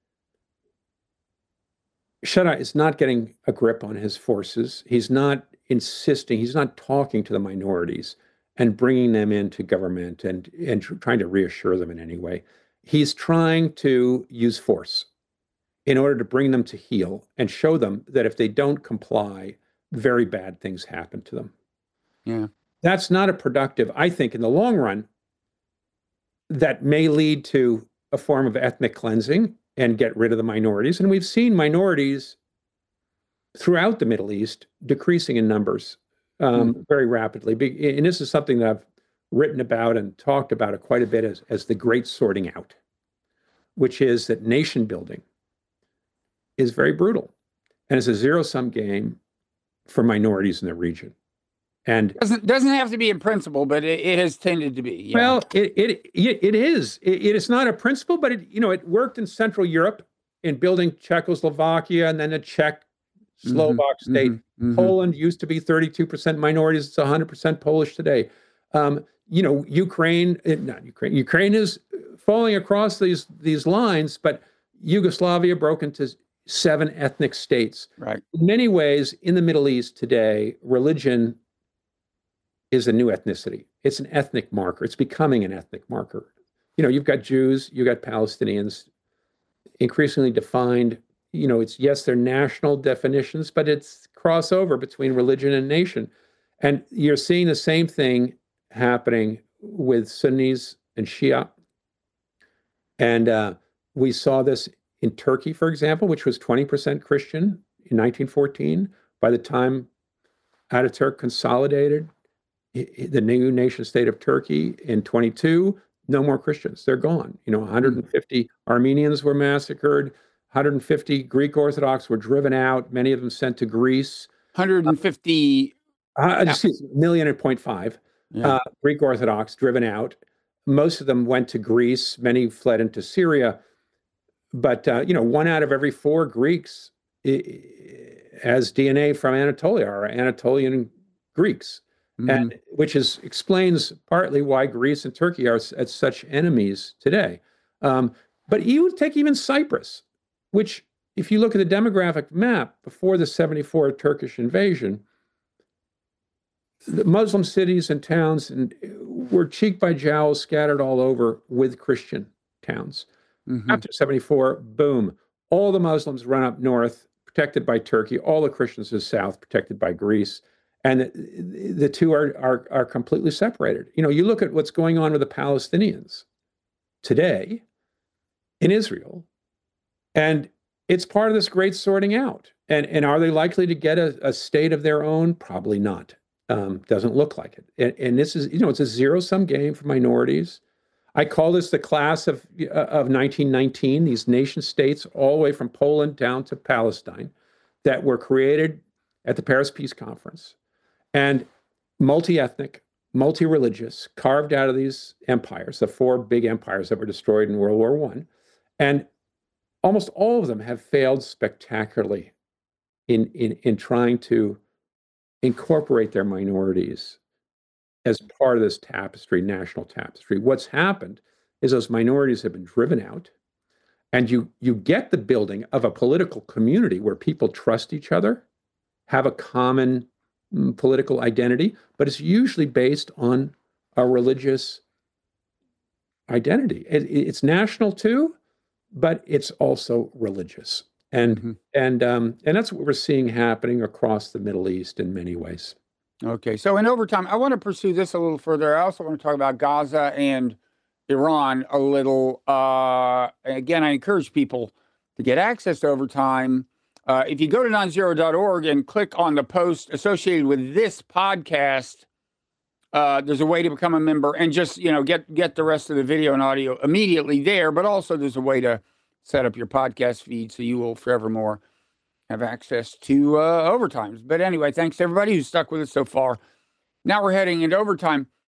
Shaddai is not getting a grip on his forces. He's not insisting, he's not talking to the minorities and bringing them into government and, and tr- trying to reassure them in any way. He's trying to use force in order to bring them to heel and show them that if they don't comply, very bad things happen to them. Yeah. That's not a productive, I think, in the long run, that may lead to a form of ethnic cleansing and get rid of the minorities. And we've seen minorities throughout the Middle East decreasing in numbers um, Mhm. very rapidly. Be- And this is something that I've written about and talked about it quite a bit as, as the great sorting out, which is that nation building is very brutal. And it's a zero-sum game for minorities in the region. And Doesn't doesn't have to be in principle, but it, it has tended to be. Yeah. well, it it it is. It, it is not a principle, but it you know it worked in Central Europe in building Czechoslovakia and then a Czech hmm Slovak state. hmm hmm Poland used to be thirty-two percent minorities. It's one hundred percent Polish today. Um, you know, Ukraine, eh, not Ukraine. Ukraine is falling across these these lines, but Yugoslavia broke into seven ethnic states. Right. In many ways, in the Middle East today, religion is a new ethnicity. It's an ethnic marker. It's becoming an ethnic marker. You know, you've got Jews, you've got Palestinians, increasingly defined. You know, it's yes, they're national definitions, but it's crossover between religion and nation. And you're seeing the same thing happening with Sunnis and Shia. And uh, we saw this in Turkey, for example, which was twenty percent Christian in nineteen fourteen. By the time Ataturk consolidated the new nation state of Turkey in twenty-two, no more Christians. They're gone. You know, one hundred fifty Armenians were massacred. one hundred fifty Greek Orthodox were driven out, many of them sent to Greece. one hundred fifty. Uh, Yeah. excuse me, million and point five Yeah. uh, Greek Orthodox driven out. Most of them went to Greece. Many fled into Syria. But, uh, you know, one out of every four Greeks i- has D N A from Anatolia, or Anatolian Greeks. Mhm. And which is explains partly why Greece and Turkey are at such enemies today. Um, but you would take even Cyprus, which, if you look at the demographic map before the seventy-four Turkish invasion, the Muslim cities and towns and were cheek by jowl scattered all over with Christian towns. Mhm. After seventy-four, boom, all the Muslims run up north, protected by Turkey, all the Christians to the south, protected by Greece. And the, the two are, are, are completely separated. You know, you look at what's going on with the Palestinians today in Israel, and it's part of this great sorting out. And, and are they likely to get a, a state of their own? Probably not. Um, doesn't look like it. And, and this is, you know, it's a zero-sum game for minorities. I call this the class of, uh, of nineteen nineteen, these nation states all the way from Poland down to Palestine that were created at the Paris Peace Conference. And multi-ethnic, multi-religious, carved out of these empires, the four big empires that were destroyed in World War One. And almost all of them have failed spectacularly in, in, in trying to incorporate their minorities as part of this tapestry, national tapestry. What's happened is those minorities have been driven out. And you you get the building of a political community where people trust each other, have a common mm, political identity, but it's usually based on a religious identity. It, it's national too, but it's also religious. And Mm-hmm. and um, and that's what we're seeing happening across the Middle East in many ways. Okay, so in overtime, I want to pursue this a little further. I also want to talk about Gaza and Iran a little. Uh, again, I encourage people to get access to overtime. Uh, if you go to non zero dot org and click on the post associated with this podcast, uh, there's a way to become a member and just, you know, get get the rest of the video and audio immediately there. But also there's a way to set up your podcast feed so you will forevermore have access to uh, overtimes. But anyway, thanks to everybody who's stuck with us so far. Now we're heading into overtime.